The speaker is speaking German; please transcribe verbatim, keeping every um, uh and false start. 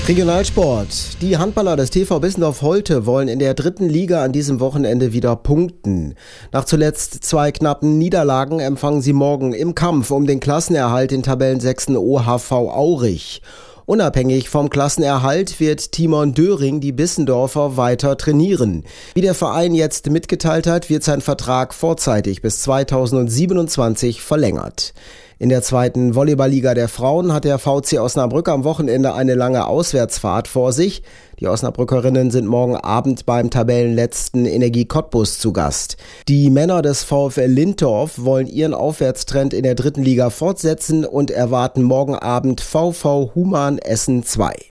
Regionalsport. Die Handballer des T V Bissendorf-Holte wollen in der dritten Liga an diesem Wochenende wieder punkten. Nach zuletzt zwei knappen Niederlagen empfangen sie morgen im Kampf um den Klassenerhalt den Tabellensechsten O H V Aurich. Unabhängig vom Klassenerhalt wird Timon Döring die Bissendorfer weiter trainieren. Wie der Verein jetzt mitgeteilt hat, wird sein Vertrag vorzeitig bis zweitausendsiebenundzwanzig verlängert. In der zweiten Volleyballliga der Frauen hat der V C Osnabrück am Wochenende eine lange Auswärtsfahrt vor sich. Die Osnabrückerinnen sind morgen Abend beim Tabellenletzten Energie Cottbus zu Gast. Die Männer des VfL Lindorf wollen ihren Aufwärtstrend in der dritten Liga fortsetzen und erwarten morgen Abend VV Human Essen zwei.